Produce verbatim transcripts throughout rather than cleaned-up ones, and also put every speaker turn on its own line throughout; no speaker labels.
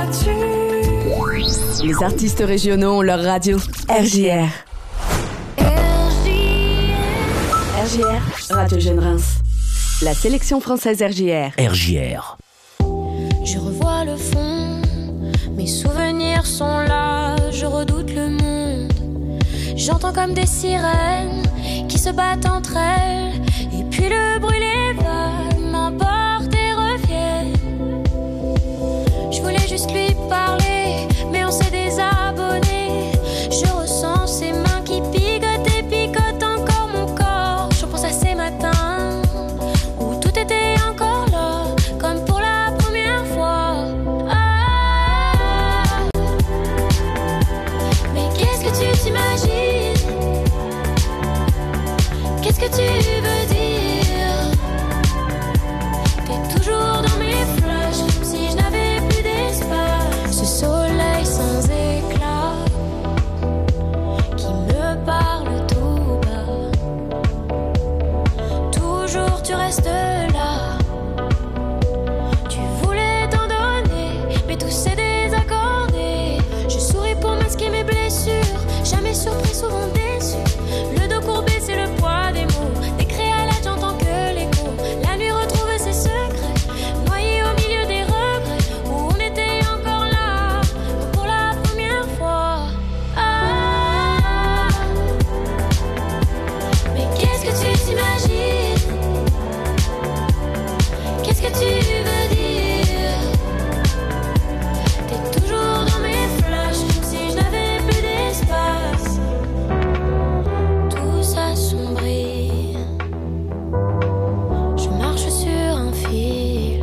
là-dessus. Les artistes régionaux ont leur radio. R J R. R J R, Radio Jeune Reims. La sélection française R J R.
R J R.
Je revois le fond, mes souvenirs sont là, je redoute le monde. J'entends comme des sirènes qui se battent entre elles, et puis le bruit les vagues m'emportent et reviennent. Je voulais juste lui parler, mais on s'est désabonné. Je ressens ses mains qui picotent et picotent encore mon corps. Je pense à ces matins où tout était encore là, comme pour la première fois. Ah, mais qu'est-ce que tu t'imagines? Qu'est-ce que tu veux dire? T'es toujours dans mes flashs, comme si je n'avais plus d'espace. Ce soleil sans éclat qui me parle tout bas. Toujours tu restes là. Tu voulais t'en donner, mais tout s'est désaccordé. Je souris pour masquer mes blessures, jamais surpris, souvent déçu. Le dos courbé, c'est le poids des mots. Décrit à l'âge, j'entends que l'écho. La nuit retrouve ses secrets, noyé au milieu des regrets, où on était encore là, comme pour la première fois. Ah, mais qu'est-ce que tu t'imagines? Qu'est-ce que tu veux dire? T'es toujours dans mes flashs, comme si je n'avais plus d'espace. Tout s'assombrit, je marche sur un fil.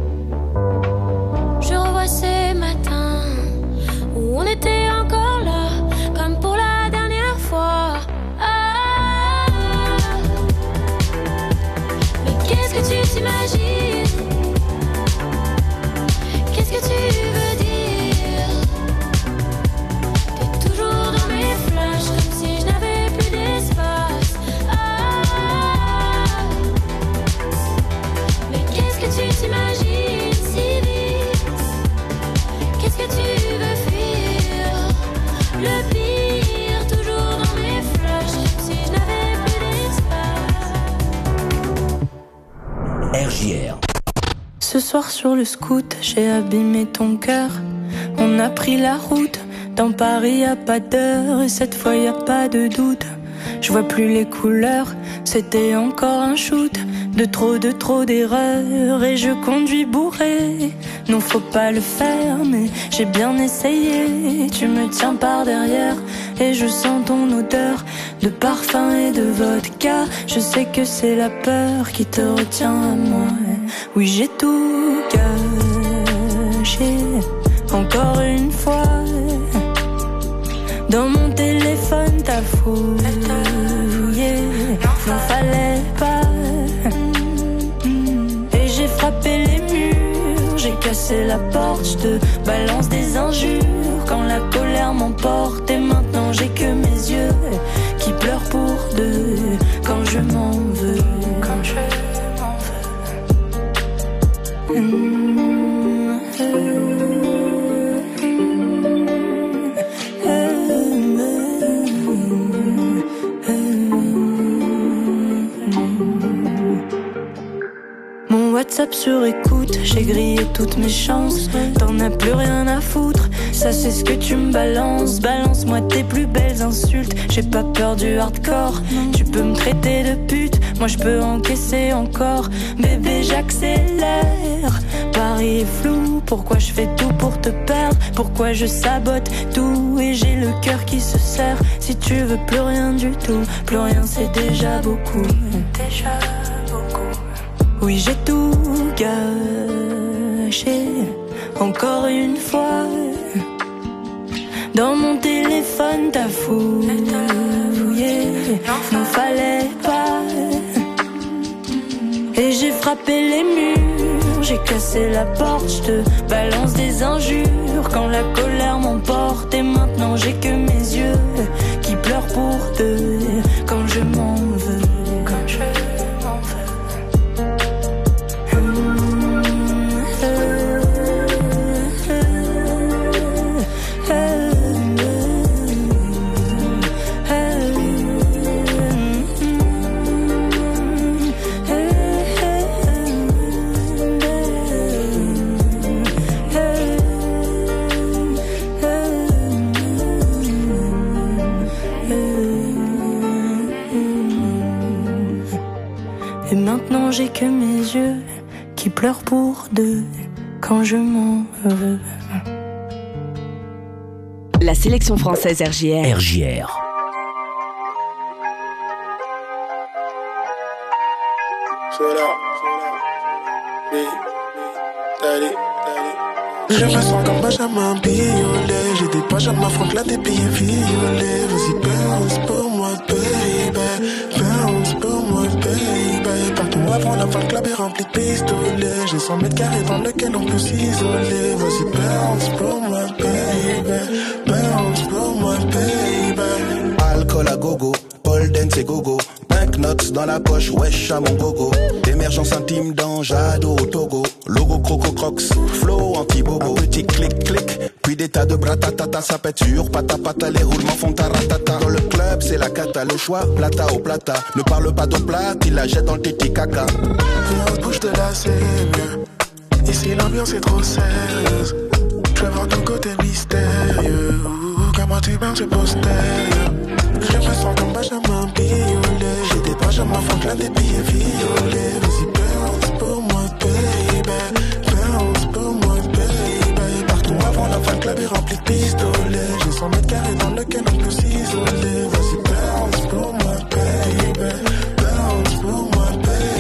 Je revois ces matins où on était encore là, comme pour la dernière fois. Ah, mais qu'est-ce que tu t'imagines? Qu'est-ce que tu veux dire? T'es toujours dans mes flashs, comme si je n'avais plus d'espace. Ah, mais qu'est-ce que tu t'imagines si vite? Qu'est-ce que tu veux fuir? Le pire, toujours dans mes flashs, comme si je n'avais plus d'espace.
R J R.
Ce soir sur le scoot, j'ai abîmé ton cœur. On a pris la route, dans Paris y a pas d'heure, et cette fois y a pas de doute. Je vois plus les couleurs, c'était encore un shoot. De trop, de trop d'erreurs, et je conduis bourré. Non, faut pas le faire, mais j'ai bien essayé. Tu me tiens par derrière, et je sens ton odeur de parfum et de vodka. Je sais que c'est la peur qui te retient à moi. Oui, j'ai tout gâché, encore une fois. Dans mon téléphone, t'as fouillé, n'en fallait pas. Et j'ai frappé les murs, j'ai cassé la porte. Je te balance des injures quand la colère m'emporte. Et maintenant j'ai que mes yeux qui pleurent pour deux. Quand je m'en veux, quand je m'en veux. Mmh, euh. WhatsApp sur écoute, j'ai grillé toutes mes chances. T'en as plus rien à foutre, ça c'est ce que tu me balances. Balance-moi tes plus belles insultes, j'ai pas peur du hardcore. Tu peux me traiter de pute, moi je peux encaisser encore. Bébé j'accélère, Paris est flou. Pourquoi je fais tout pour te perdre? Pourquoi je sabote tout? Et j'ai le cœur qui se serre. Si tu veux plus rien du tout, plus rien c'est déjà beaucoup. Déjà beaucoup. Oui, j'ai tout gâché, encore une fois. Dans mon téléphone, t'as fouillé, n'en fallait pas. Et j'ai frappé les murs, j'ai cassé la porte. Je te balance des injures quand la colère m'emporte. Et maintenant j'ai que mes yeux qui pleurent pour deux. Quand je m'en veux, quand je m'en veux. Mmh, euh, euh, Pourtant j'ai que mes yeux qui pleurent pour deux quand je m'en veux.
La sélection française R J R.
R J R.
Je me sens comme Benjamin Biolay. J'ai des pages à ma fronte, là des billets violets. Vas-y bounce pour moi baby, bounce pour moi baby. Partons avant la fin, le club est rempli de pistolets. J'ai cent mètres carrés dans lequel on peut s'isoler. Vas-y bounce pour moi baby, bounce pour moi baby.
Alcool à gogo, pole dance et gogo. Banknotes dans la poche, wesh à mon gogo. D'émergence intime dans Jado au Togo. Logo Croco Crocs, flow anti-bobo. Un petit clic-clic, puis des tas de bratatata. Ça pète sur pata pata, les roulements font taratata. Dans le club, c'est la cata, le choix, plata au plata. Ne parle pas d'eau plate, il la jette dans le titi caca.
Viens, on se bouge de là, c'est mieux. Ici, l'ambiance est trop sérieuse. Je veux voir ton côté mystérieux. Ouh, comment tu bains ce postérieur. Je me sens comme Benjamin Biolay. J'ai des pages à ma fronte, là des billets violets. Vas-y bounce pour moi baby, bounce pour moi baby. Partons avant la fin, le club est rempli de pistolets. J'ai cent mètres carrés dans lequel on peut s'isoler. Vas-y bounce pour moi baby, bounce pour moi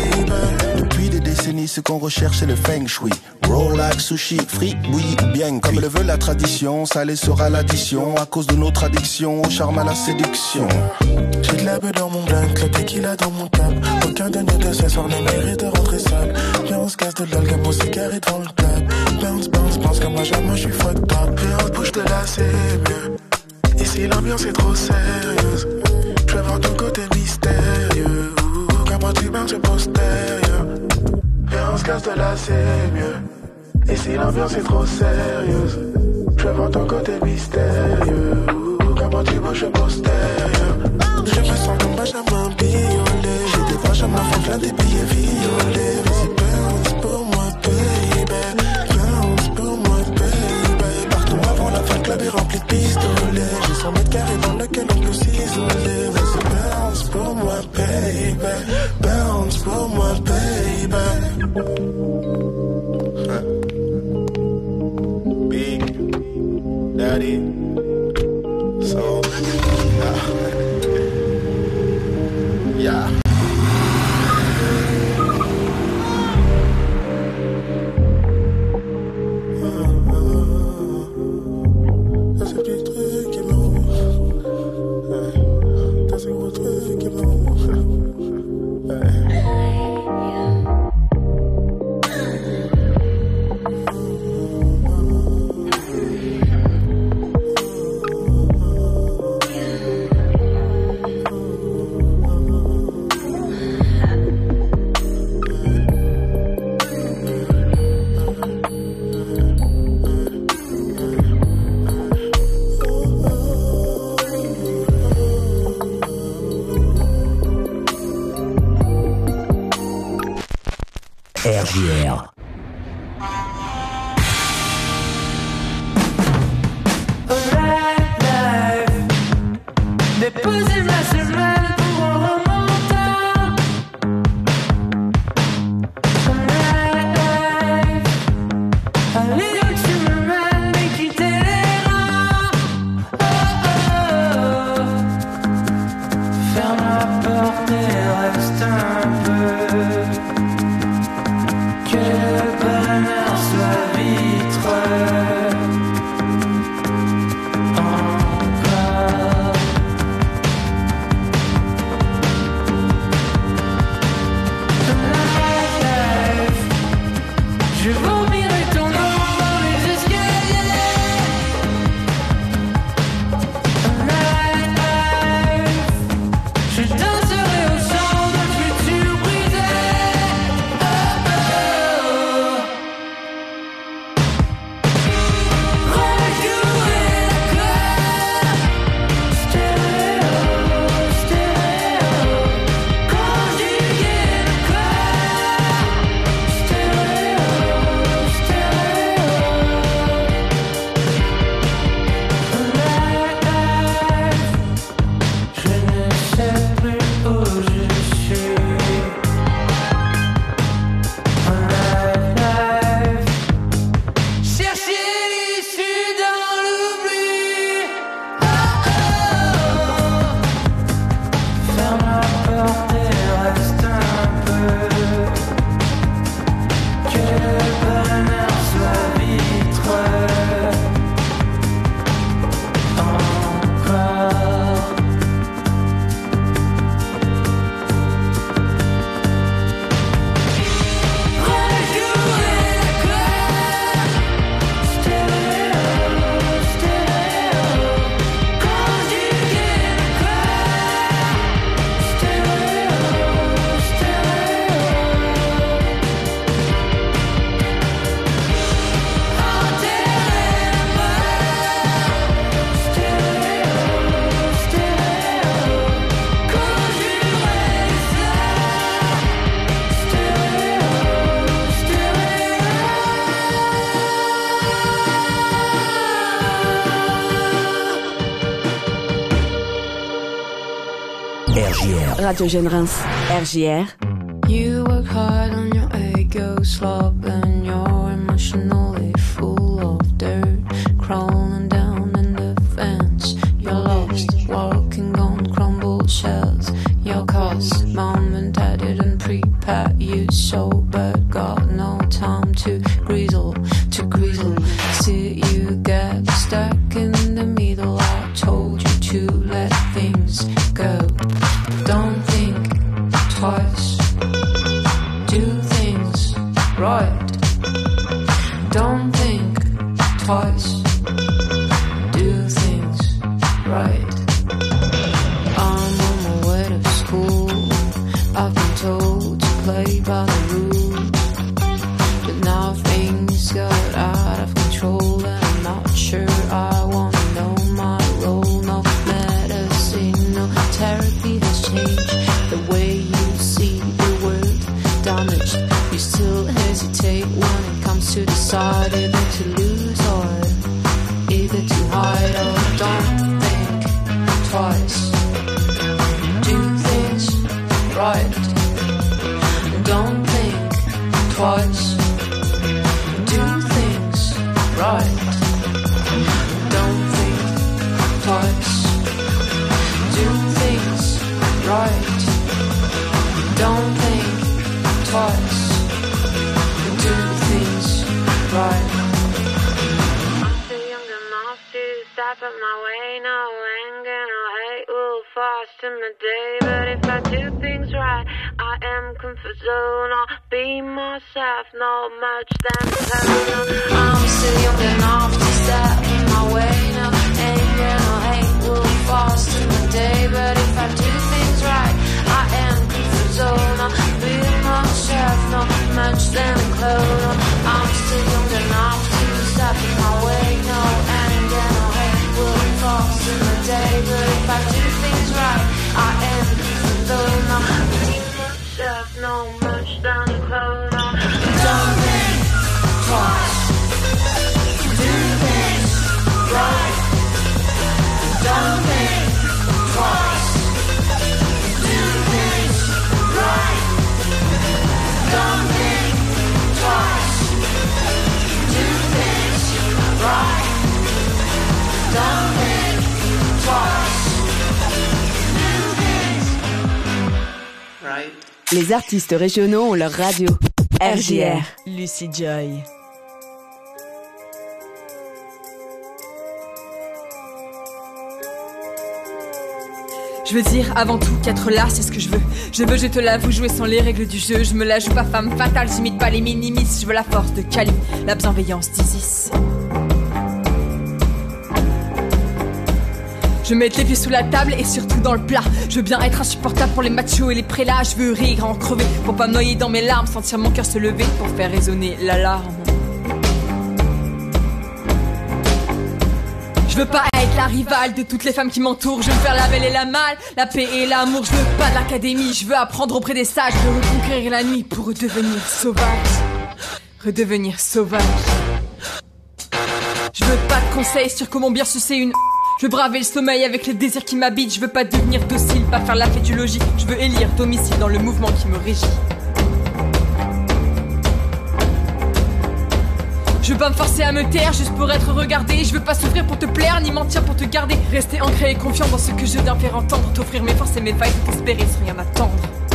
baby.
Depuis des décennies, ce qu'on recherche c'est le feng shui. Rolex, sushi, frites, bouillie ou bien cuit. Comme le veut la tradition, salé sera l'addition. À cause de notre addiction, au charme à la séduction.
J'ai de la beuh dans mon blanc, le tequila dans mon cap. Aucun de nous deux ce soir ne mérite de rentrer seul. Viens on se casse de l'algue, mon cigarette dans le club. Bounce, bounce, bounce comme moi jamais je suis fucked up. Viens on se bouge de là c'est mieux. Ici l'ambiance est trop sérieuse. Je veux voir ton côté mystérieux. Ouh, comment tu bounces ce postérieur. Viens on se casse de là c'est mieux. Ici l'ambiance est trop sérieuse. Je veux voir ton côté mystérieux. Ouh, comment tu bouges le postérieur. Je me sens comme Benjamin Biolay. J'ai des pages à ma fronte, là des billets violets. Vas-y bounce pour moi baby, bounce pour moi baby. Partons avant la fin, le club est rempli de pistolets. J'ai cent mètres carrés dans lequel on peut s'isoler. Vas-y bounce pour moi baby, bounce pour moi baby. Big Daddy So yeah. T'as ces petits trucs qui m'ont. T'as ces gros trucs qui m'ont.
R J R. Radio Jeune Reims. R J R.
You work hard on your ego slop and you're emotionally full of dirt, crawling down in the fence. You're lost, walking on crumbled shells. Your cause, mom and dad didn't prepare you so, but got no time to grizzle, to grizzle. See you get stuck in the middle. I told you to let things go. Don't think twice. Do things right. Don't think twice. Do things right. I'm on my way to school. I've been told to play by the rules, but now things got out of control and I'm not sure I wanna know my role. No medicine, no therapy has changed the way you see the world. Damaged, you still hesitate when it comes to decide either to lose or either to hide. Oh, don't think twice. Do things right. Don't think twice. Do things right. Don't think twice. Do things right. Don't think twice. Do things right. I'm too young enough to stop at my way. No anger, no hate will foster my day. But if I do things right, I am comfort zone. I'll be myself, not much than tone. I'm still young enough to step in my way. No anger, no hate will foster my day. But if I do things right, I am comfort zone. I'll be myself, not much than clone. I'm still young enough to step in my way. No anger, no hate will foster my day. But if I do things right, I am comfort zone. I'll be myself, not much than a clone. Don't think twice. Do things right. Don't think twice. Do things right. Don't think twice. Do things right. Don't think twice. Do things right.
Les artistes régionaux ont leur radio. R J R.
Lucy Joy. Je veux dire avant tout qu'être là c'est ce que je veux. Je veux, je te l'avoue, jouer sans les règles du jeu. Je me la joue pas femme fatale, j'imite pas les minimis. Je veux la force de Kali, la bienveillance d'Isis. Je veux mettre les pieds sous la table et surtout dans le plat. Je veux bien être insupportable pour les machos et les prélats. Je veux rire, en crever pour pas me noyer dans mes larmes. Sentir mon cœur se lever pour faire résonner l'alarme. Je veux pas être la rivale de toutes les femmes qui m'entourent. Je veux faire la belle et la mal, la paix et l'amour. Je veux pas de l'académie, je veux apprendre auprès des sages. Je veux reconquérir la nuit pour redevenir sauvage. Redevenir sauvage. Je veux pas de conseils sur comment bien sucer une... Je veux braver le sommeil avec les désirs qui m'habitent. Je veux pas devenir docile, pas faire la fête du logis. Je veux élire domicile dans le mouvement qui me régit. Je veux pas me forcer à me taire juste pour être regardé. Je veux pas souffrir pour te plaire, ni mentir pour te garder. Rester ancré et confiant dans ce que je viens faire entendre. T'offrir mes forces et mes failles, tout espérer sans rien attendre.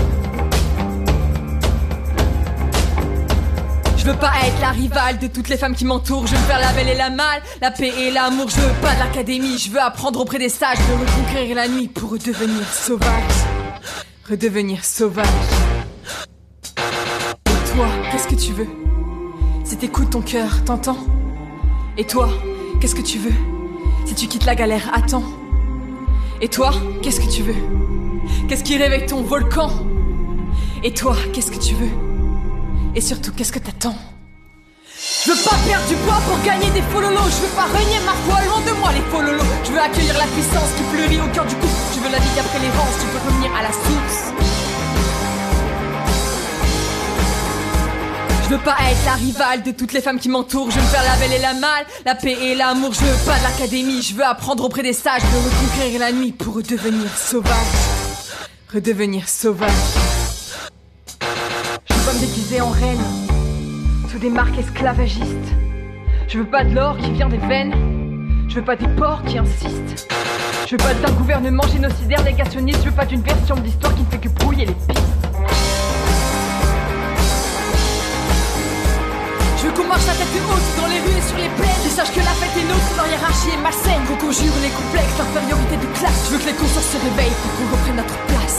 Je veux pas être la rivale de toutes les femmes qui m'entourent. Je veux faire la belle et la mal, la paix et l'amour. Je veux pas de l'académie, je veux apprendre auprès des sages. Je veux reconquérir la nuit pour redevenir sauvage. Redevenir sauvage. Et toi, qu'est-ce que tu veux? Si t'écoutes ton cœur, t'entends? Et toi, qu'est-ce que tu veux? Si tu quittes la galère, attends. Et toi, qu'est-ce que tu veux? Qu'est-ce qui réveille ton volcan? Et toi, qu'est-ce que tu veux? Et surtout, qu'est-ce que t'attends? Je veux pas perdre du poids pour gagner des faux lolos. Je veux pas renier ma foi, loin de moi les faux lolos. Je veux accueillir la puissance qui fleurit au cœur du couple. Je veux la vie après les rances, tu peux revenir à la source. Je veux pas être la rivale de toutes les femmes qui m'entourent. Je veux me faire la belle et la mal, la paix et l'amour. Je veux pas de l'académie, je veux apprendre auprès des sages. Je veux reconquérir la nuit pour redevenir sauvage. redevenir sauvage. Je veux pas me déguiser en reine sous des marques esclavagistes. Je veux pas de l'or qui vient des veines. Je veux pas des porcs qui insistent. Je veux pas d'un gouvernement génocidaire négationniste. Je veux pas d'une version de l'histoire qui ne fait que brouiller les pistes. Je veux qu'on marche la tête haute dans les rues et sur les plaines. Qu'ils sachent que la fête est nôtre, leur hiérarchie est malsaine. Qu'on conjure les complexes, l'infériorité de classe. Je veux que les consciences se réveillent pour qu'on reprenne notre place.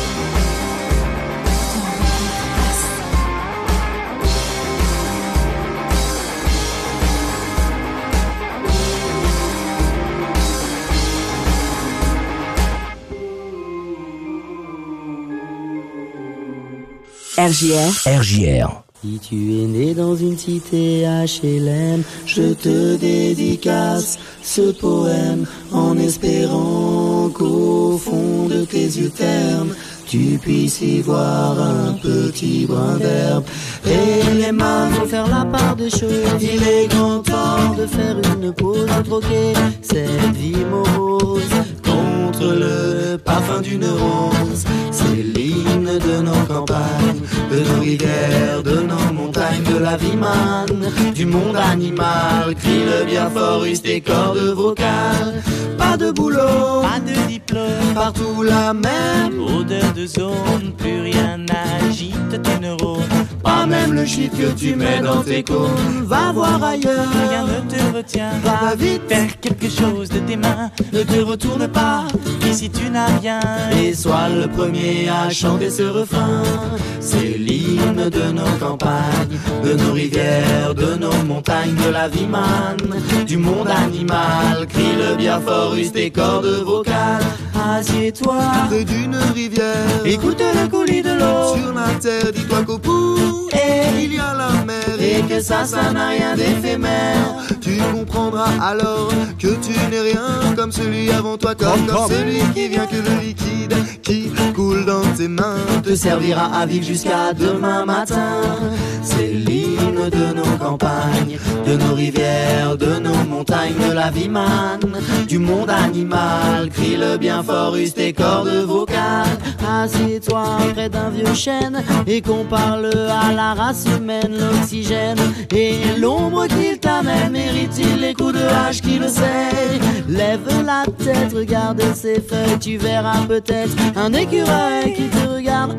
R J R.
R J R.
Si tu es né dans une cité H L M, je te dédicace ce poème en espérant qu'au fond de tes yeux ternes, tu puisses y voir un petit brin d'herbe. Et les mains vont faire la part des choses. Il est grand temps de faire une pause, de troquer cette vie morose contre le parfum d'une rose. C'est l'hymne de nos campagnes, de nos rivières, de nos montagnes, de la vie manne, du monde animal. Crie le bien fort, use tes cordes vocales. Pas de boulot,
pas de diplôme,
partout la même
odeur de zone, plus rien n'agite tes neurones.
Pas même le shit que tu mets dans tes cônes. Va voir ailleurs,
rien ne te retient.
Va vite,
faire quelque chose de tes mains.
Ne te retourne pas,
ici tu n'as rien.
Et sois le premier à chanter ce refrain. C'est l'hymne de nos campagnes, de nos rivières, de nos montagnes, de la vie manne, du monde animal. Crie le bien fort, use tes cordes vocales. Assieds-toi
près d'une rivière,
écoute le coulis de l'eau.
Sur la terre, dis-toi qu'au bout
et
il y a la mer,
et que ça, ça n'a rien d'éphémère.
Tu comprendras alors que tu n'es rien comme celui avant toi, comme, comme celui qui vient, que le liquide qui coule dans tes mains
te servira à vivre jusqu'à demain matin. C'est l'hymne de nos campagnes, de nos rivières, de nos montagnes, de la vie manne, du monde animal. Crie le bien fort, use tes cordes vocales. Assieds-toi près d'un vieux chêne et qu'on parle à la race humaine. L'oxygène et l'ombre qu'il t'amène, mérite-t-il les coups de hache qui le sait? Lève la tête, regarde ses feuilles, tu verras peut-être un écureuil qui te regarde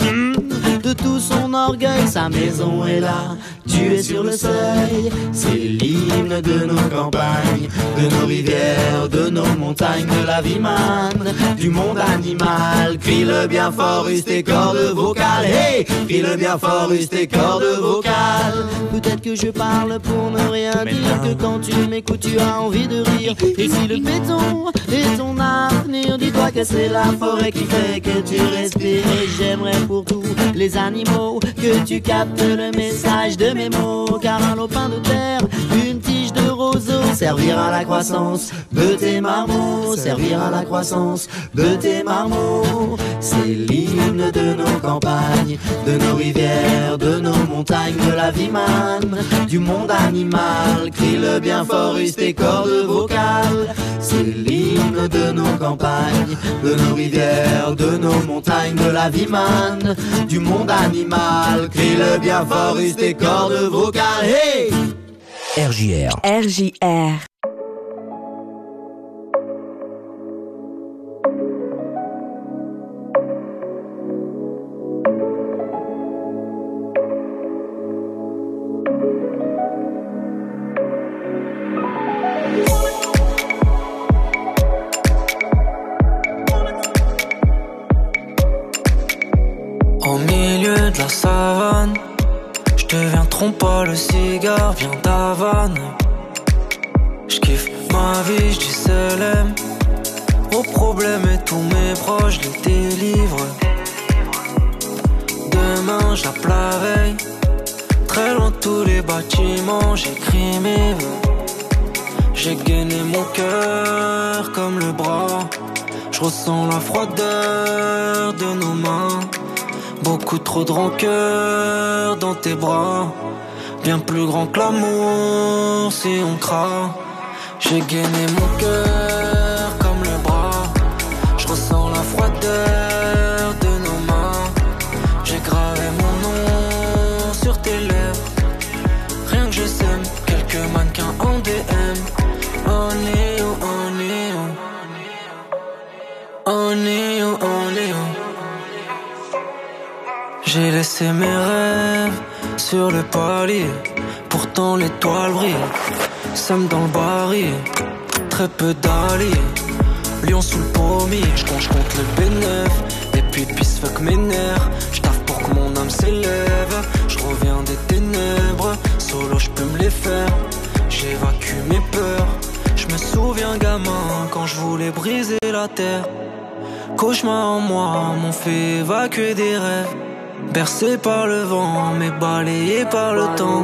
de tout son orgueil. Sa maison est là, tu es sur le seuil. C'est l'hymne de nos campagnes, de nos rivières, de nos montagnes, de la vie manne, du monde animal. Crie le bien fort, use tes cordes vocales. Hey, crie le bien fort, use tes cordes vocales. Peut-être que je parle pour ne rien
Mais
dire,
non.
que quand tu m'écoutes tu as envie de rire. Et si le béton est ton avenir, dis-toi que c'est la forêt qui fait que tu respires. Et j'aimerais pour tous les animaux que tu captes le message de mes mots. Car un lopin de terre, une tige de roseau, servira à la croissance de tes marmots, servira à la croissance de tes marmots. C'est l'hymne de nos campagnes, de nos rivières, de nos montagnes, de la vie manne, du monde animal. Crie le bien fort, use tes cordes vocales. C'est l'hymne de nos campagnes, de nos rivières, de nos montagnes, de la vie manne, du monde animal. Crie le bien fort, use tes cordes vocales. Hey!
R J R.
R J R.
Au milieu de la savane, je deviens trompe, le cigare vient d'Havane. J'kiffe ma vie, j'dis salam aux problèmes et tous mes proches, je les délivre. Demain j'appelle la veille, très loin de tous les bâtiments, j'écris mes vœux. J'ai gainé mon cœur comme le bras, je ressens la froideur de nos mains. Beaucoup trop de rancœur dans tes bras, bien plus grand que l'amour si on craint. J'ai gainé mon cœur comme le bras, je ressens la froideur de J'ai laissé mes rêves sur le palier. Pourtant l'étoile brille. Somme dans le baril. Très peu d'alliés. Lion sous le pommier. J'compte, j'compte le bénéf. Et puis pisse fuck mes nerfs. J'taffe pour que mon âme s'élève. J'reviens des ténèbres. Solo j'peux me les faire. J'évacue mes peurs. J'me souviens gamin quand j'voulais briser la terre. Cauchemar en moi m'ont fait évacuer des rêves. Bercé par le vent, mais balayé par le temps.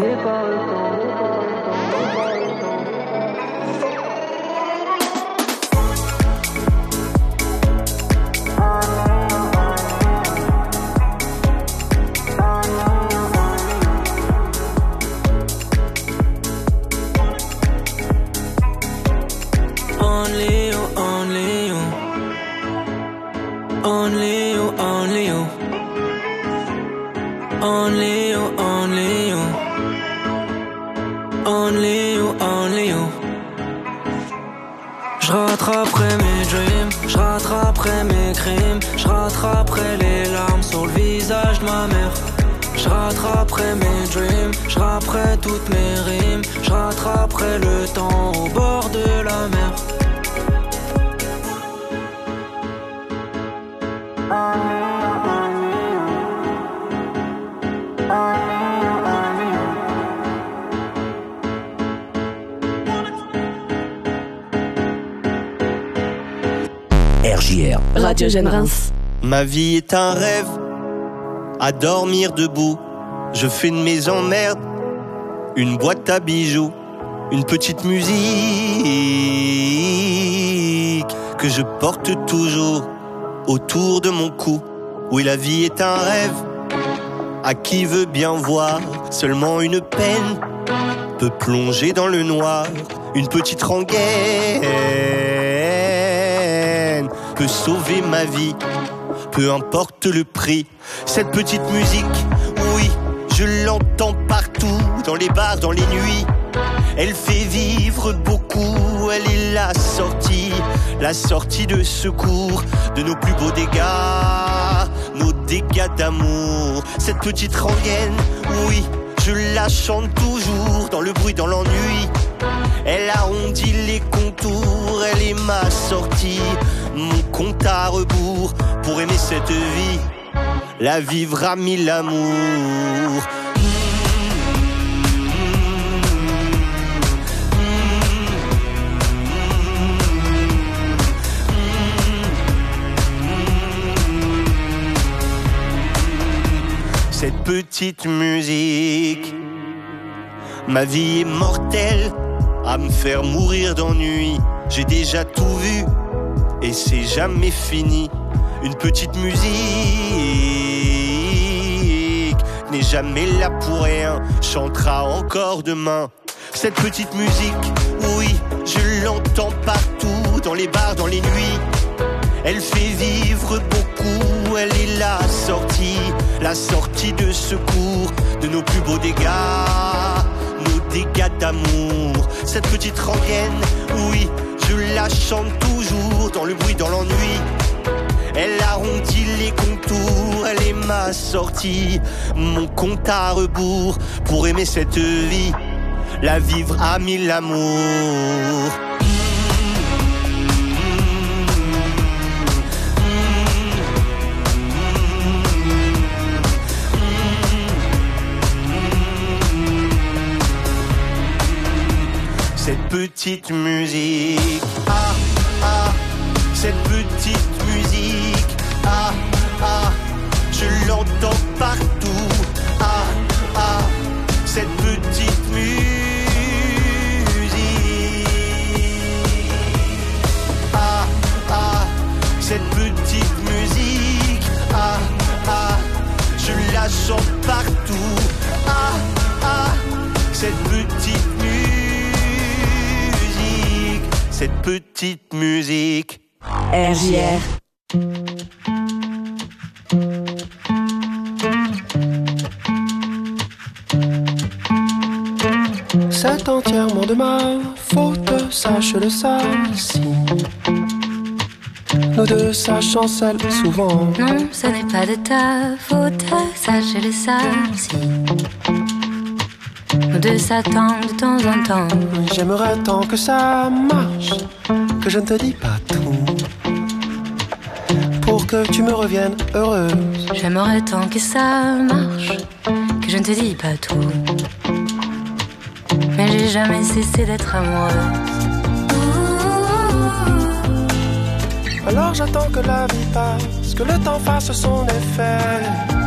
Only you, only you. Only you, only you. Only you, only you. Only you, only you. J'rattraperai mes dreams, j'rattraperai mes crimes, j'rattraperai les larmes sur le visage de ma mère. J'rattraperai mes dreams, j'rattraperai toutes mes rimes, j'rattraperai le temps au bord de la mer.
R J R,
Radio Générance.
Ma vie est un rêve, à dormir debout. Je fais de mes emmerdes une boîte à bijoux, une petite musique que je porte toujours autour de mon cou. Oui, la vie est un rêve, à qui veut bien voir. Seulement une peine peut plonger dans le noir. Une petite rengaine peut sauver ma vie, peu importe le prix. Cette petite musique, oui, je l'entends partout, dans les bars, dans les nuits. Elle fait vivre beaucoup, elle est la sortie, la sortie de secours de nos plus beaux dégâts, nos dégâts d'amour. Cette petite rengaine, oui, je la chante toujours, dans le bruit, dans l'ennui. Elle arrondit les contours, elle est ma sortie, mon compte à rebours. Pour aimer cette vie, la vivre à mille amours. Cette petite musique, ma vie est mortelle, à me faire mourir d'ennui. J'ai déjà tout vu et c'est jamais fini. Une petite musique n'est jamais là pour rien, chantera encore demain. Cette petite musique, oui, je l'entends partout, dans les bars, dans les nuits. Elle fait vivre beaucoup, elle est la sortie, la sortie de secours de nos plus beaux dégâts, nos dégâts d'amour. Cette petite rengaine, oui, je la chante toujours, dans le bruit, dans l'ennui. Elle arrondit les contours, elle est ma sortie, mon compte à rebours. Pour aimer cette vie, la vivre à mille amours. Cette petite musique, ah, ah, cette petite musique, ah, ah, je l'entends partout, ah, ah, cette petite musique, ah, ah, cette petite musique, ah, ah, je la chante partout, ah, ah, cette petite musique. Cette petite musique.
R J R.
C'est entièrement de ma faute, sache-le ça. Si Nous deux, ça chancelle souvent.
Non, ce n'est pas de ta faute, ça je le sais aussi. Nous deux s'attendent de temps en temps.
J'aimerais tant que ça marche, que je ne te dis pas tout, pour que tu me reviennes heureuse.
J'aimerais tant que ça marche, que je ne te dis pas tout, mais j'ai jamais cessé d'être amoureuse.
Alors j'attends que la vie passe, que le temps fasse son effet.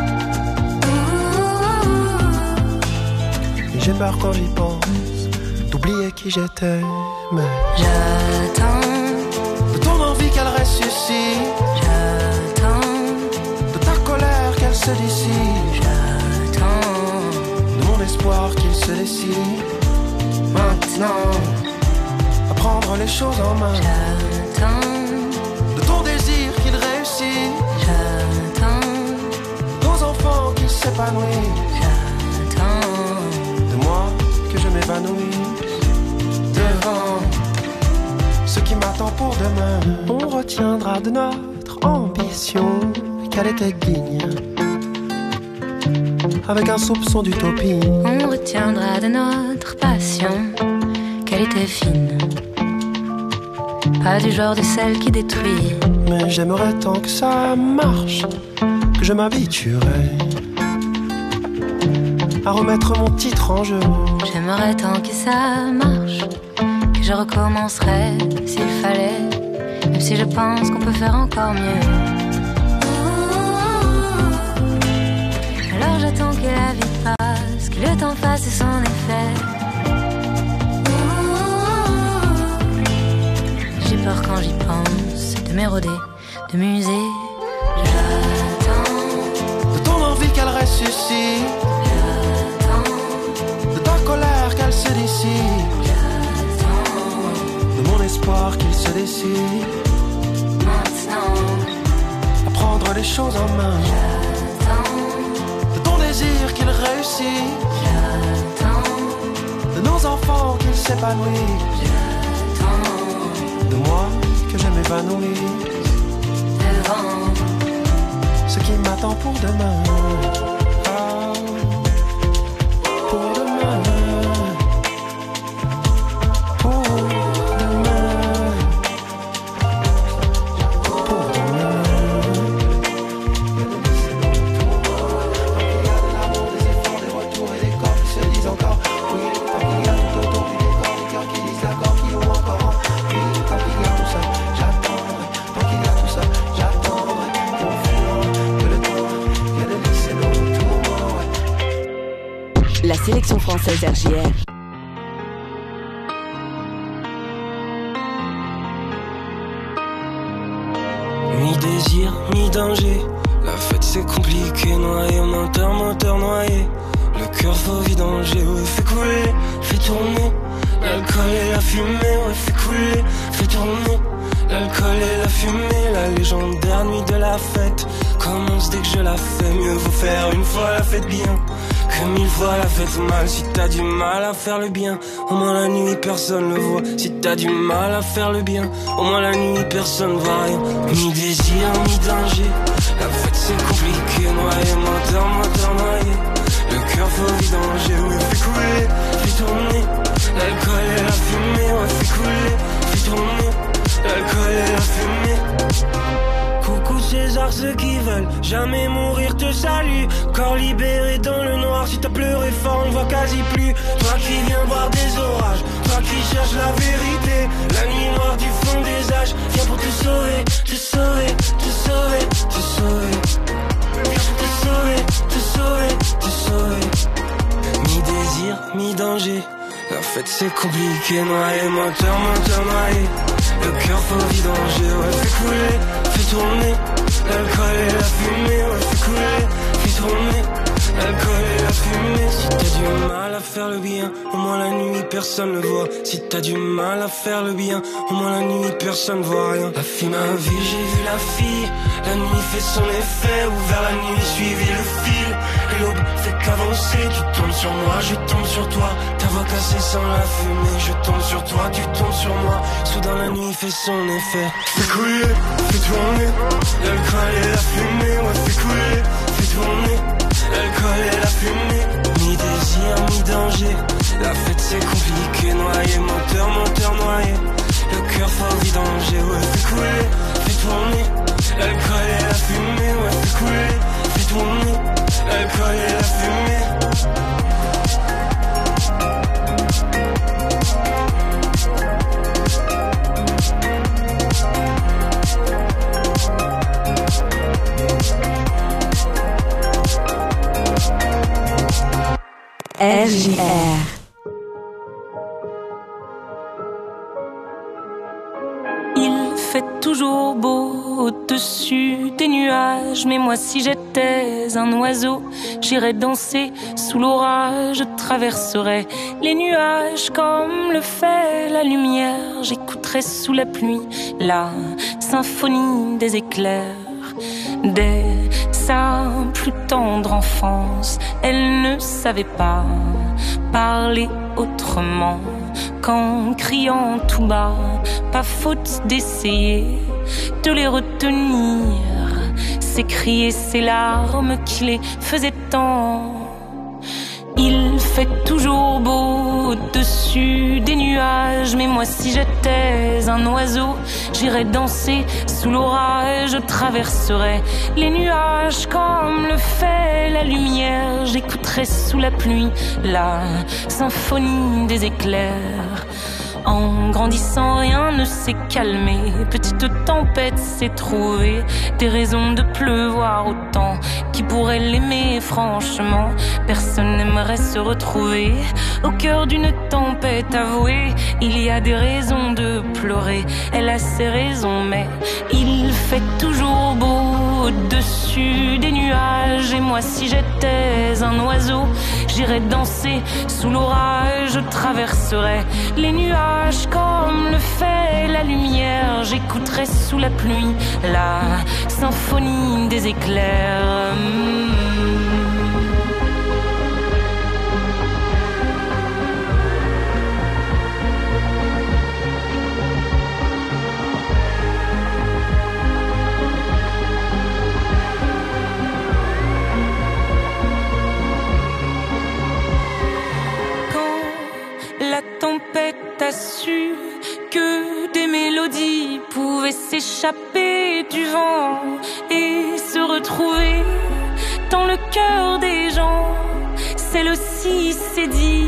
Et j'ai peur quand j'y pense, d'oublier qui j'étais. Mais
j'attends
de ton envie qu'elle ressuscite.
J'attends
de ta colère qu'elle se dissipe.
J'attends
de mon espoir qu'il se décide.
Maintenant
à prendre les choses en main.
J'attends
ton désir qu'il réussit.
J'attends
nos enfants qu'ils s'épanouissent.
J'attends
de moi que je m'épanouisse
devant
ce qui m'attend pour demain. On retiendra de notre ambition qu'elle était digne, avec un soupçon d'utopie.
On retiendra de notre passion qu'elle était fine, pas du genre de celle qui détruit.
Mais j'aimerais tant que ça marche, que je m'habituerais à remettre mon titre en jeu.
J'aimerais tant que ça marche, que je recommencerais s'il fallait, même si je pense qu'on peut faire encore mieux. Alors j'attends que la vie passe, que le temps fasse son effet. J'ai peur quand j'y pense, de m'éroder, de muser. J'attends
de ton envie qu'elle ressuscite.
J'attends
de ta colère qu'elle se dissipe.
J'attends
de mon espoir qu'il se décide.
Maintenant
à prendre les choses en main.
J'attends
de ton désir qu'il réussit.
J'attends
de nos enfants qu'ils s'épanouissent. De moi que je m'épanouisse
devant
ce qui m'attend pour demain. Ah, pour demain. Pour demain. Pour demain. Il y a de l'amour, des efforts, des retours et des corps qui se disent encore. Oui, tant qu'il y a tout autour du décor, des cœurs qui disent d'accord, qui ont encore en. Oui, tant qu'il y a tout ça, j'attendrai. Tant qu'il y a tout ça, j'attendrai. Confiant que le temps vient de laisser nos tourments.
La sélection française R J R.
Mi-désir, mi-danger. La fête c'est compliqué, noyé, moteur, moteur noyé. Le cœur faut vidanger, ouais, fais couler, fais tourner. L'alcool et la fumée, ouais, fais couler, fais tourner. L'alcool et la fumée, la légendaire nuit de la fête commence dès que je la fais. Mieux vaut faire une fois la fête bien que mille fois la fête mal. Si t'as du mal à faire le bien, au moins la nuit personne le voit. Si t'as du mal à faire le bien, au moins la nuit personne voit rien. Ni désir, ni danger, la fête c'est compliqué. Noyé, moteur, moteur noyé. Le cœur faut vidanger, ouais, fais couler, fais tourner. L'alcool et la fumée, ouais, fais couler, fais tourner. L'alcool et la fumée. Coucou César, ceux qui veulent jamais mourir te saluent. Corps libéré dans le noir, si t'as pleuré fort on ne voit quasi plus. Toi qui viens voir des orages, toi qui cherches la vérité. La nuit noire du fond des âges, viens pour te sauver, te sauver, te sauver, te sauver. Viens pour te sauver, te sauver, te sauver. Mi-désir, mi-danger, la fête c'est compliqué. Noyé, moteur, moteur noyé. Le cœur faut vidanger, ouais, fais couler, fais tourner. L'alcool et la fumée, ouais, fais couler, fais tourner. l'alcool et la fumée. Si t'as du mal à faire le bien, au moins la nuit personne ne voit. Si t'as du mal à faire le bien, au moins la nuit personne voit rien. La fille m'a vu, j'ai vu la fille. La nuit fait son effet, ouvert la nuit, suivi le fil. Et l'aube fait qu'avancer, tu tombes sur moi, je tombe sur toi. Ta voix cassée sans la fumée, je tombe sur toi, tu tombes sur moi. Soudain la nuit fait son effet. Fais couler, fais tourner, l'alcool et la fumée. Ouais, fais couler, fais tourner, l'alcool et la fumée. Mi désir, mi danger, la fête c'est compliqué. Noyé, moteur, moteur noyé, le cœur fort vidanger. Ouais, fais couler, fais tourner, l'alcool et la fumée. Ouais, fais couler, fais tourner, l'alcool et la fumée.
R J R.
Il fait toujours beau au-dessus des nuages, mais moi si j'étais un oiseau, j'irais danser sous l'orage, je traverserais les nuages comme le fait la lumière, j'écouterais sous la pluie la symphonie des éclairs. Dès sa plus tendre enfance, elle ne savait pas parler autrement qu'en criant tout bas. Pas faute d'essayer de les retenir, ces cris et ces larmes qui les faisaient tant. Il fait toujours beau au-dessus des nuages, mais moi si j'étais un oiseau, j'irais danser sous l'orage, je traverserais les nuages comme le fait la lumière, j'écouterais sous la pluie la symphonie des éclairs. En grandissant, rien ne s'est calmé. Petite tempête s'est trouvée des raisons de pleuvoir autant. Qui pourrait l'aimer franchement? Personne n'aimerait se retrouver au cœur d'une tempête avouée. Il y a des raisons de pleurer, elle a ses raisons, mais il fait toujours beau au-dessus des nuages. Et moi si j'étais un oiseau, j'irais danser sous l'orage, je traverserais les nuages comme le fait la lumière, j'écouterais sous la pluie la symphonie des éclairs. La tempête a su que des mélodies pouvaient s'échapper du vent et se retrouver dans le cœur des gens. Celle aussi s'est dit,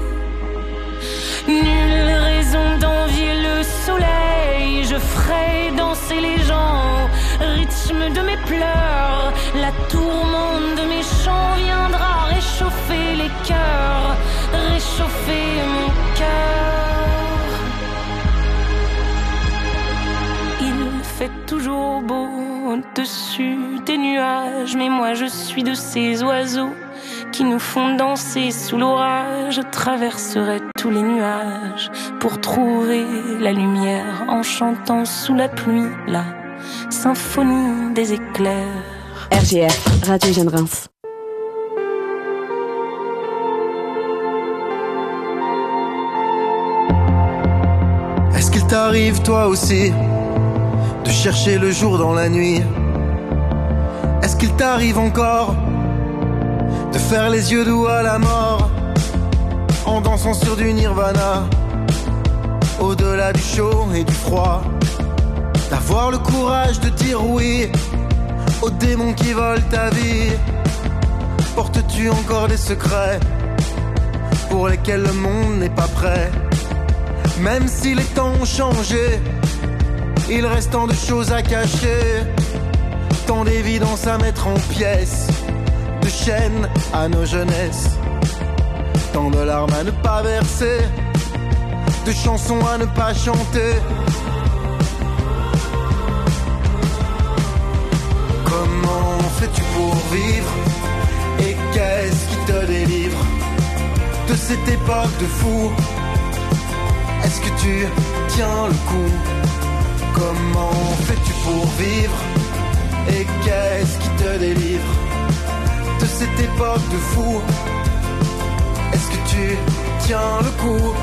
nulle raison d'envier le soleil, je ferai danser les gens au rythme de mes pleurs. La tourmente de mes chants viendra réchauffer les cœurs, réchauffer mon cœur. Il fait toujours beau au-dessus des nuages, mais moi je suis de ces oiseaux qui nous font danser sous l'orage. Je traverserai tous les nuages pour trouver la lumière en chantant sous la pluie la symphonie des éclairs.
R J R, Radio Jeune Reims.
Est-ce qu'il t'arrive toi aussi de chercher le jour dans la nuit? Est-ce qu'il t'arrive encore de faire les yeux doux à la mort en dansant sur du nirvana, au-delà du chaud et du froid, d'avoir le courage de dire oui aux démons qui volent ta vie? Portes-tu encore des secrets pour lesquels le monde n'est pas prêt? Même si les temps ont changé, il reste tant de choses à cacher, tant d'évidence à mettre en pièces, de chaînes à nos jeunesses, tant de larmes à ne pas verser, de chansons à ne pas chanter. Comment fais-tu pour vivre? Et qu'est-ce te délivre de cette époque de fou? Est-ce que tu tiens le coup? Comment fais-tu pour vivre? Et qu'est-ce qui te délivre de cette époque de fou? Est-ce que tu tiens le coup?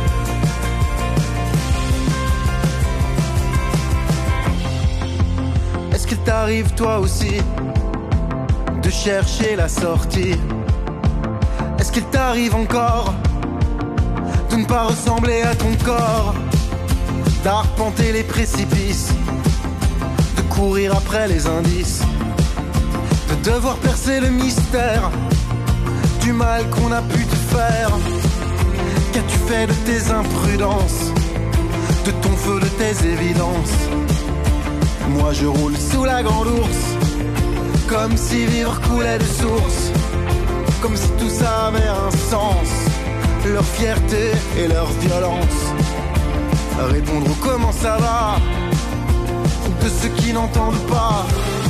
Est-ce qu'il t'arrive toi aussi de chercher la sortie? Est-ce qu'il t'arrive encore de ne pas ressembler à ton corps, d'arpenter les précipices, de courir après les indices, de devoir percer le mystère du mal qu'on a pu te faire? Qu'as-tu fait de tes imprudences, de ton feu, de tes évidences? Moi je roule sous la grande ours, comme si vivre coulait de source, comme si tout ça avait un sens, leur fierté et leur violence. Répondre au comment ça va de ceux qui n'entendent pas.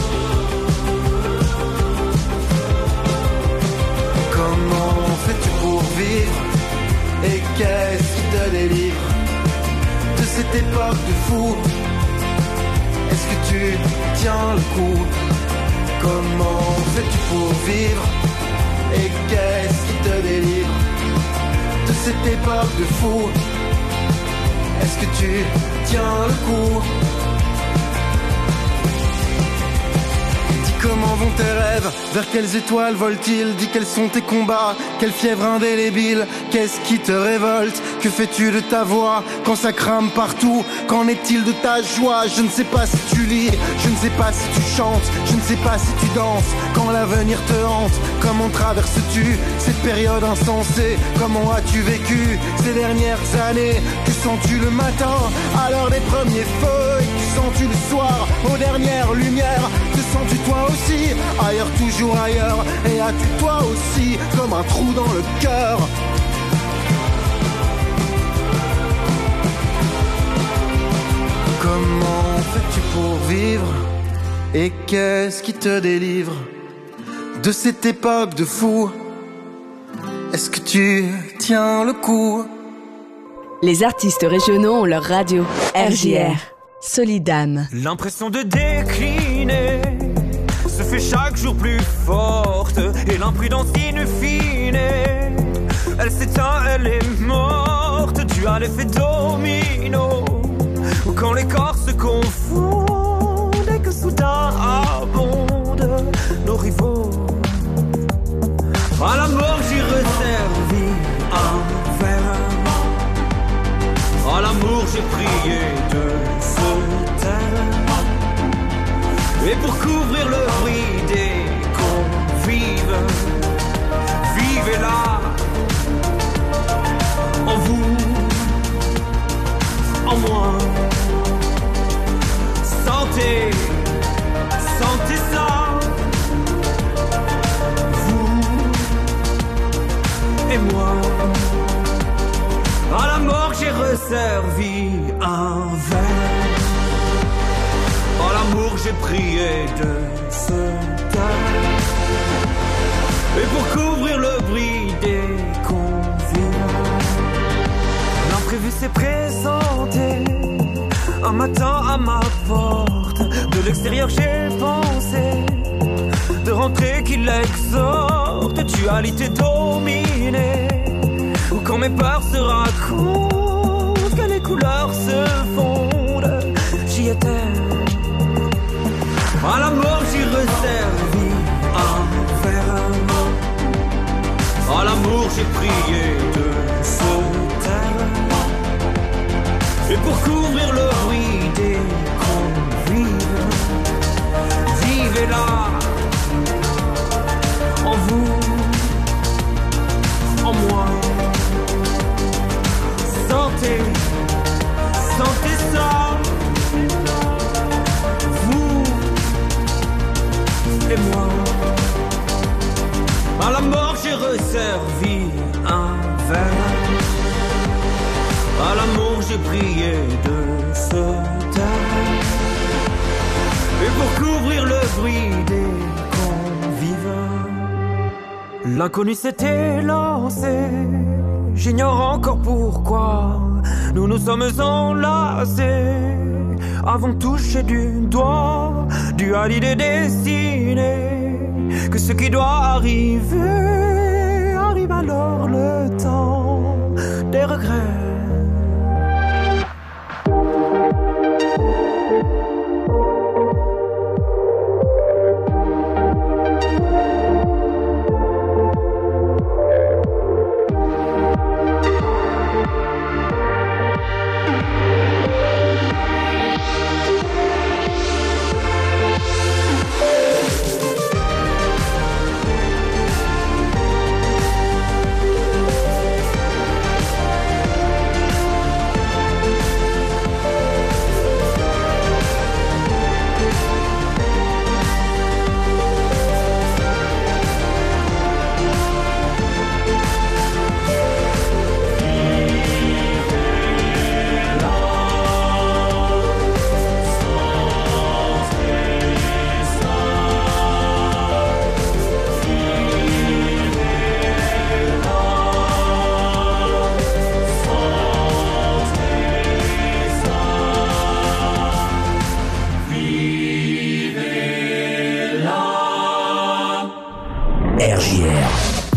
Comment fais-tu pour vivre? Et qu'est-ce qui te délivre de cette époque de fou? Est-ce que tu tiens le coup? Comment fais-tu pour vivre? Et qu'est-ce qui te délivre de cette époque de fou? Est-ce que tu tiens le coup? Comment vont tes rêves? Vers quelles étoiles volent-ils? Dis quels sont tes combats? Quelle fièvre indélébile? Qu'est-ce qui te révolte? Que fais-tu de ta voix quand ça crame partout? Qu'en est-il de ta joie? Je ne sais pas si tu lis, je ne sais pas si tu chantes, je ne sais pas si tu danses. Quand l'avenir te hante, comment traverses-tu cette période insensée? Comment as-tu vécu ces dernières années? Que sens-tu le matin à l'heure des premiers feux? Et que sens-tu le soir aux dernières lumières? Que sens-tu toi aussi, ailleurs, toujours ailleurs? Et as-tu toi aussi comme un trou dans le cœur? Comment fais-tu pour vivre? Et qu'est-ce qui te délivre de cette époque de fou? Est-ce que tu tiens le coup?
Les artistes régionaux ont leur radio. R J R. Solidam.
L'impression de décliner se fait chaque jour plus forte, et l'imprudence in fine, elle s'éteint, elle est morte, due à l'effet domino, ou quand les corps se confondent et que soudain abondent nos rivaux. À la mort j'y resservis un verre, à l'amour j'ai prié de se taire, et pour couvrir le bruit des convives, vivez là, en vous, en moi. Sentez, sentez ça, vous et moi. À la mort j'ai resservi un verre, à l'amour j'ai prié de se taire, et pour couvrir le bruit des convives, l'imprévu s'est présenté un matin à ma porte. De l'extérieur j'ai pensé de rentrer qu'il l'exhorte, dualité dominée, ou quand mes peurs se racontent, que les couleurs se fondent, j'y étais. À la mort j'y resservis un verre, à l'amour j'ai prié de se taire, et pour couvrir le bruit des convives, vivez là, en vous, en moi. Sentez, sentez ça, vous et moi. À la mort j'ai resservi un verre, à l'amour j'ai prié de se taire, et pour couvrir le bruit des convives, L'inconnu s'était lancé, j'ignore encore pourquoi. Nous nous sommes enlacés, avons touché du doigt, dû à l'idée destinée, que ce qui doit arriver, arrive alors le temps des regrets.
R J R.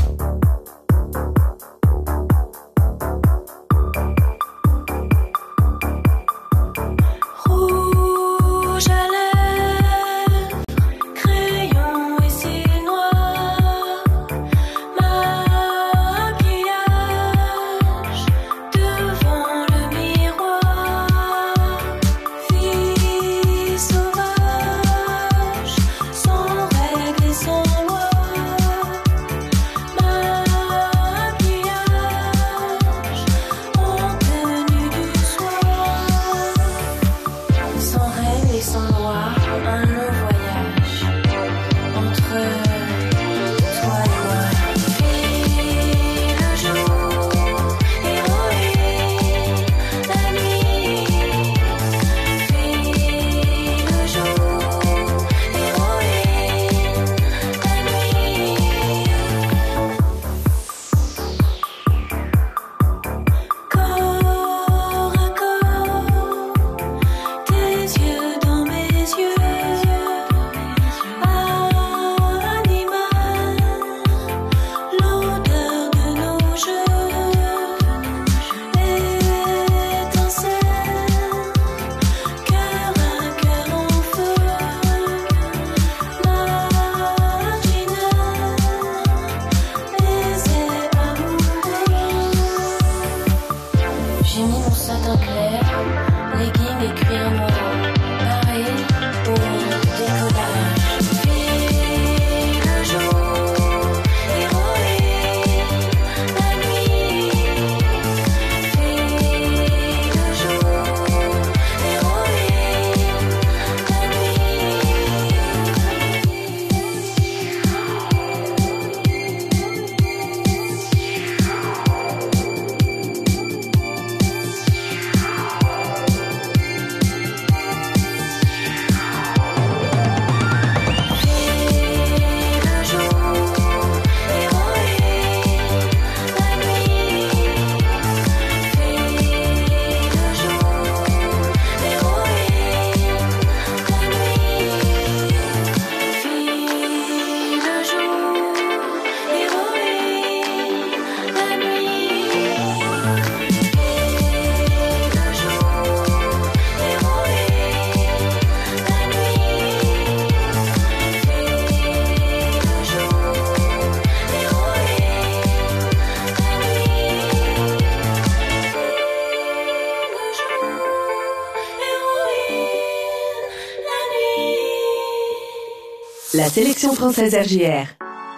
La sélection française R J R.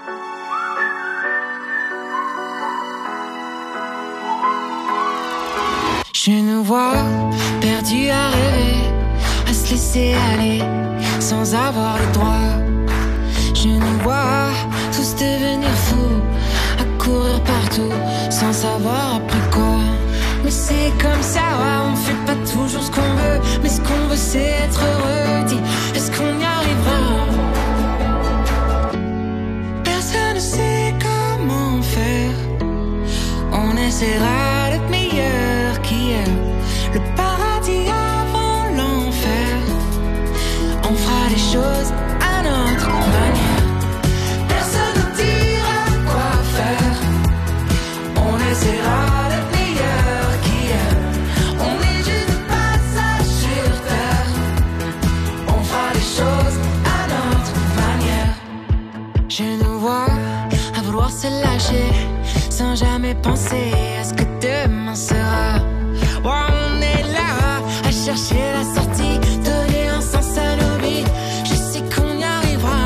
Je nous vois perdus à rêver, à se laisser aller sans avoir le droit. Je nous vois tous devenir fous, à courir partout sans savoir après quoi. Mais c'est comme ça, ouais, on fait pas toujours ce qu'on veut, mais ce qu'on veut c'est être heureux. Dis, est-ce qu'on y arrivera? Personne ne sait comment sans jamais penser à ce que demain sera. Oh, on est là à chercher la sortie, donner un sens à nos vies. Je sais qu'on y arrivera.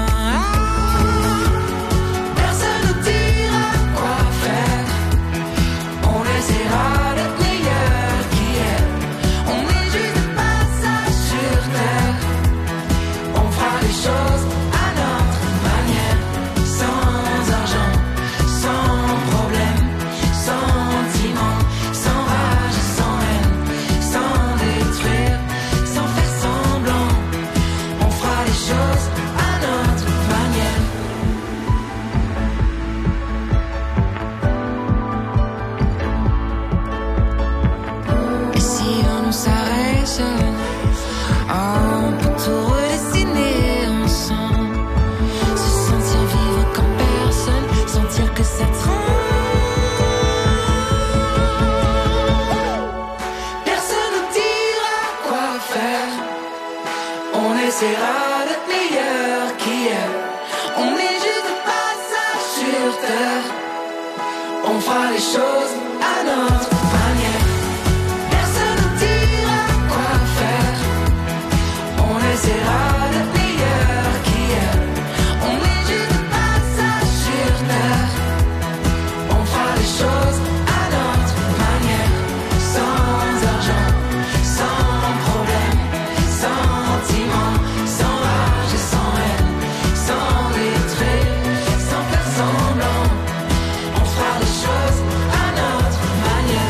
Personne nous dira quoi faire. On essaiera d'être meilleur qu'hier. On est juste de passage sur terre. On fera les choses à notre manière, sans argent, sans problème, sentiment, sans rage, sans haine, sans détruire, sans faire semblant. On fera les choses à notre manière. Et si on nous s'arrête, oh, on peut tout redessiner ensemble. Se sentir vivre comme personne, sentir que ça te rend. Personne nous dira quoi faire. On essaiera d'être meilleur qu'hier. On est juste de passage sur terre. On fera les choses à notre manière. Personne nous dira quoi faire. On essaiera d'être meilleur qu'hier. On est juste de passage sur terre. On fera les choses à notre manière, sans argent, sans problème, sentiment, sans rage et sans haine, sans détruire, sans faire semblant. On fera les choses à notre manière.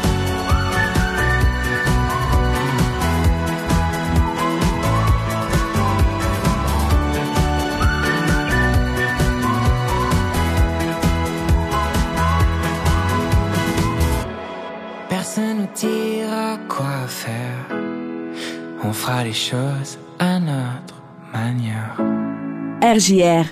Personne nous dira quoi faire. On fera les choses à notre manière.
R J R.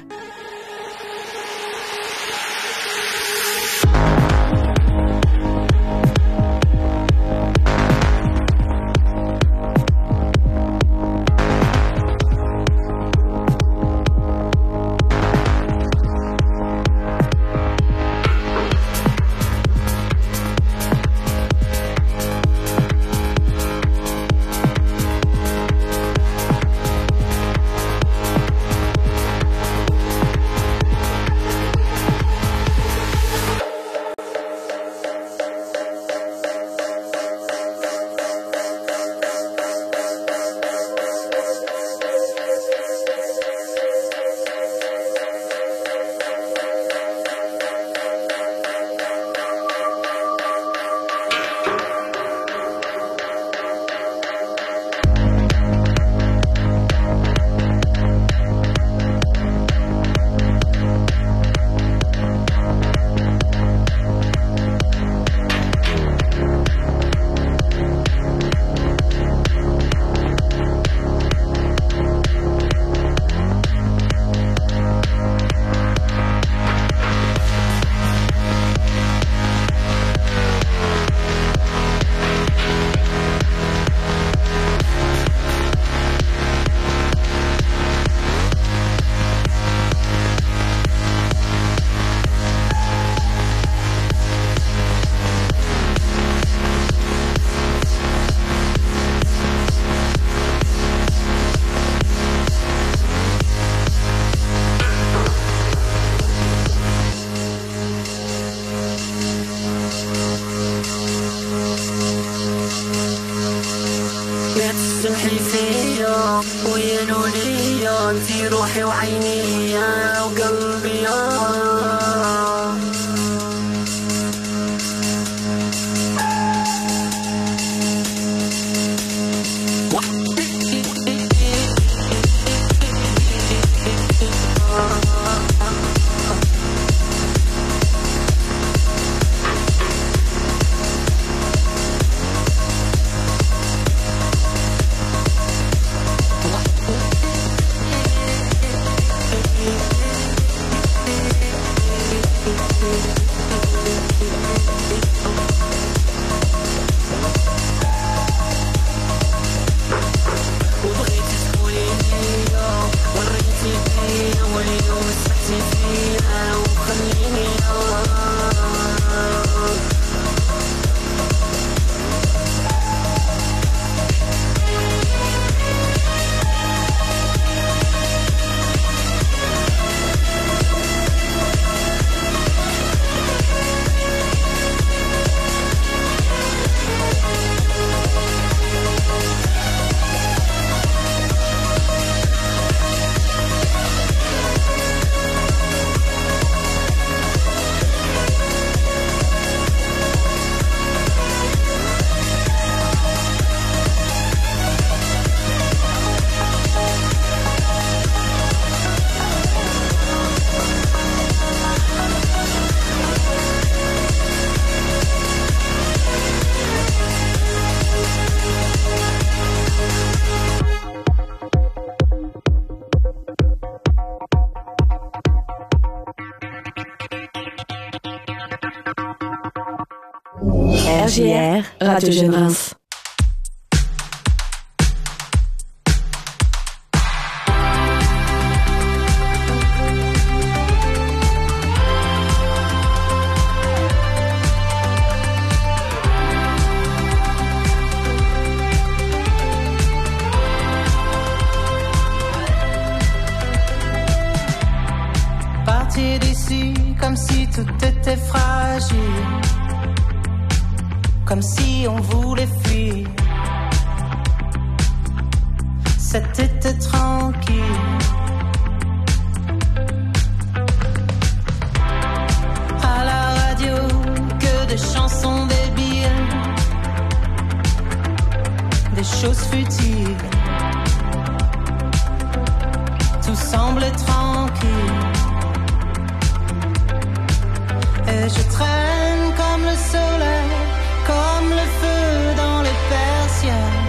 تسمحي فيا ويا نوريا انتي روحي وعيني وقلبي
R J R, Radio Jeune Reims.
Partir d'ici comme si tout était fragile, comme si on voulait fuir cet été tranquille. À la radio, que des chansons débiles, des choses futiles. Tout semblait tranquille. Et je traîne comme le soleil, comme le feu dans les persiennes.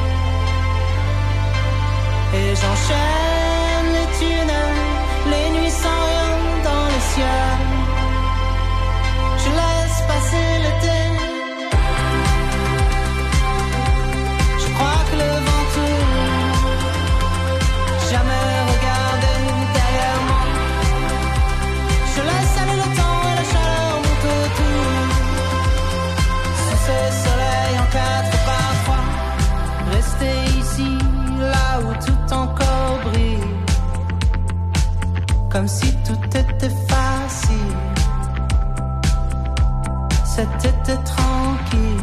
Et j'enchaîne les tunnels, les nuits sans rien dans le ciel. Je laisse passer l'été. Je crois que le vent tourne. Jamais regarder derrière moi. Je laisse aller le temps et la chaleur monte autour. Sous ce soleil en quatre par trois. Rester ici, là où tout encore brille. Comme si tout était facile. Cet été tranquille.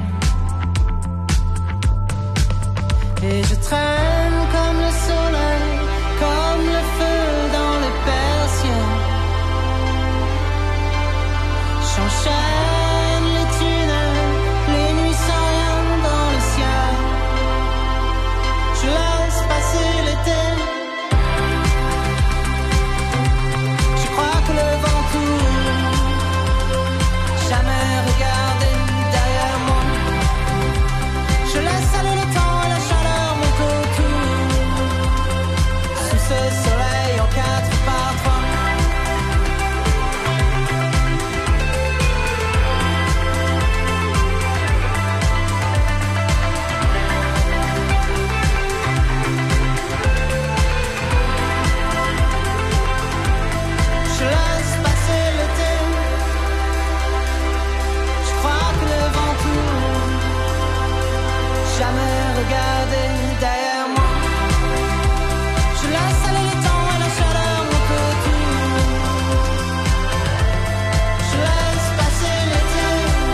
Et je traîne comme le soleil, comme le feu dans les persiennes. J'enchaîne les tunnels, les nuits sans rien dans le ciel. Je laisse passer l'été. Je crois que le vent tourne. Jamais regarder derrière moi. Je laisse aller le temps et la chaleur monte autour. Sous ce soleil en quatre par trois. Je laisse passer l'été. Je crois que le vent tourne. Jamais regarder derrière moi. Je laisse aller le temps et la chaleur monte autour. Je laisse passer l'été.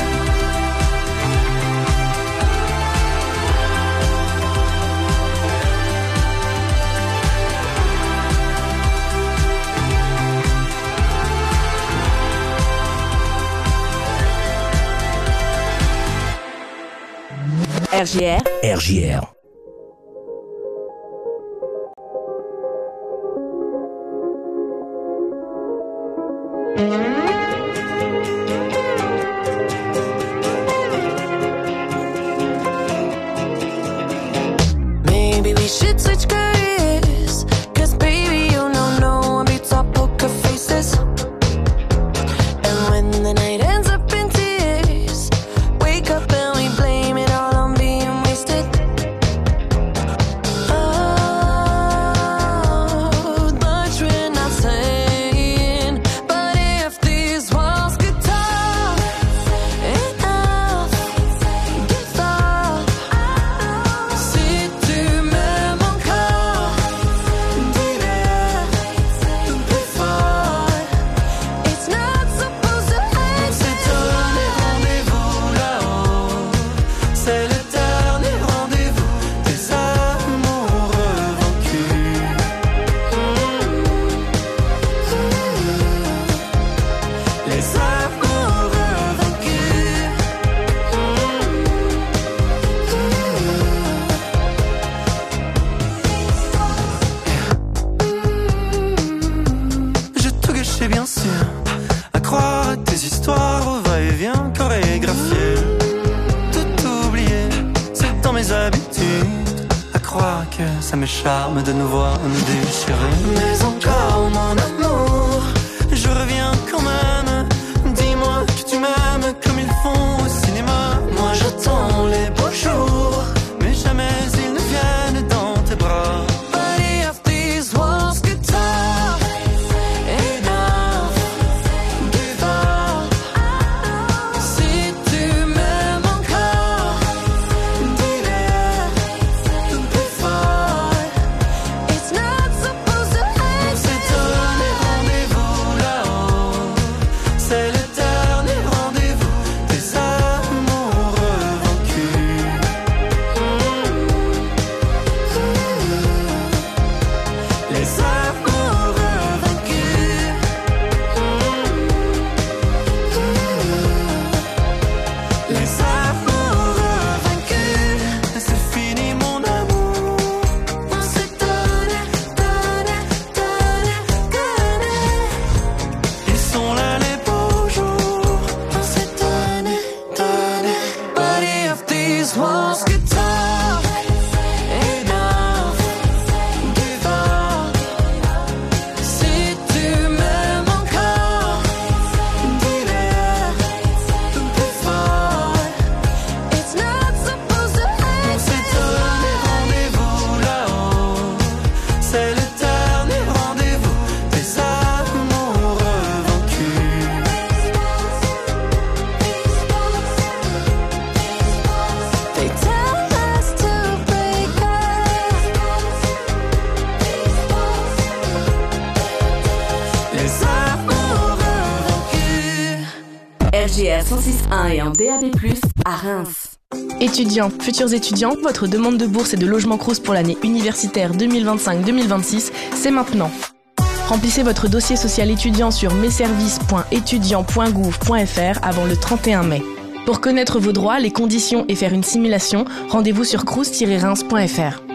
R J R,
R J R.
Maybe we should switch careers. Cause baby, you know no one beats our poker faces. And when the night ends up in tears, wake up and we blame it all on being wasted. Oh, much we're not saying. But if these walls could talk enough, give up. Si tu m'aimes encore, dis-le plus fort. It's not supposed to end.
C'est donné rendez-vous là-haut. C'est le dernier rendez-vous des amoureux vaincus. Les amoureux vaincus. J'ai tout gâché bien sûr, à croire à tes histoires au va-et-vient chorégraphié. Tout oublié, c'est dans mes habitudes, à croire que ça me charme de nous voir nous déchirer. Mais encore mon amour, je reviens quand même. Dis-moi que tu m'aimes comme ils font au cinéma. Moi
R cent six point un et en D A B plus, à Reims.
Étudiants, futurs étudiants, votre demande de bourse et de logement Crous pour l'année universitaire deux mille vingt-cinq deux mille vingt-six, c'est maintenant. Remplissez votre dossier social étudiant sur messervices point étudiants point gouv point f r avant le trente et un mai. Pour connaître vos droits, les conditions et faire une simulation, rendez-vous sur crous tiret reims point f r.